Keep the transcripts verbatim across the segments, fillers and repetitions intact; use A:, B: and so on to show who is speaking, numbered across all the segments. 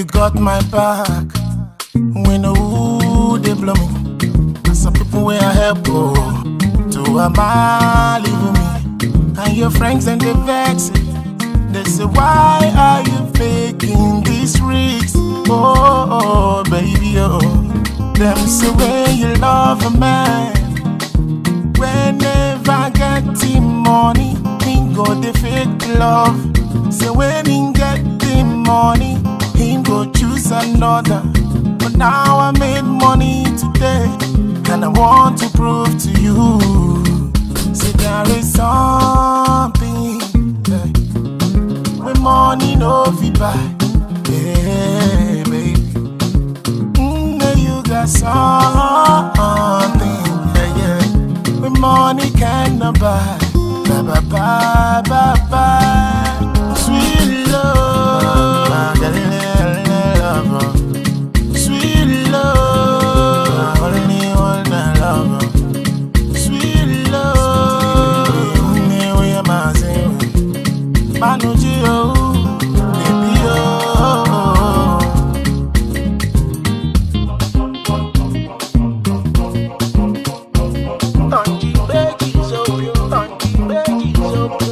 A: you got my back. We know who they blow me. And some people where I help go to a mile leave me. And your friends and they vex it. They say, why are you faking these risks? Oh, oh, baby, oh. Them say when you love a man, whenever get the money, he go the fake love. Say when he get the money, he go choose another. But now I made money today, and I want to prove to you, say there is something, yeah, with money no fi buy, yeah, baby. Mm, you got something, yeah, yeah, with money cannot buy, buy, buy, buy, buy, buy. Sweet love, sweet love, only one I love. Sweet love, me we am asing, Manuji oh, baby oh. Tanji baby so yo, tanji baby so yo.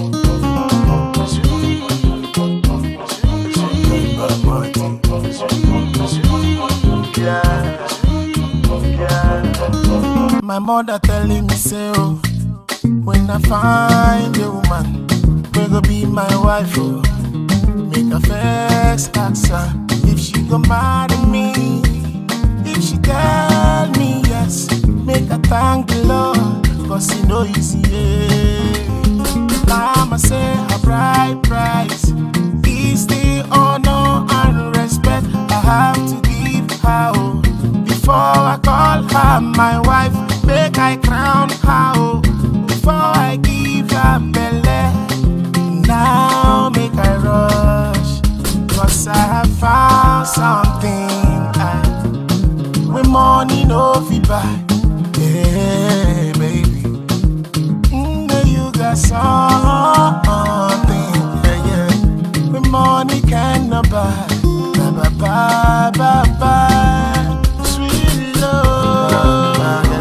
A: My mother telling me say oh, when I find a woman, we go be my wife oh. Make her first ask her if she go marry me. If she tell me yes, make her thank the Lord, cause you know easy yeah. Mama say her bride price is the honor and respect I have to give her oh. Before I call her my wife, make I crown her oh. Before I give her belly, now make I rush, cause I have found something I, with money no fi buy, yeah baby. Mm, you got something, yeah yeah, with money cannot buy, buy buy buy buy buy. Sweet love,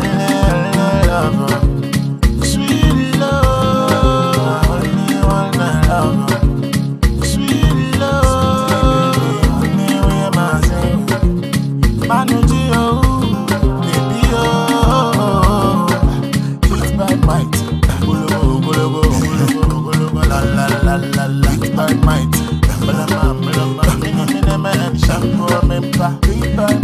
A: sweet love, only one I love. Sweet love, me we am asing, Manuji oh, baby oh. Hit by might, golo golo golo golo la la la la la. Hit by might, bala ma bala ma, mina mina man, shampoo me pa. Hit by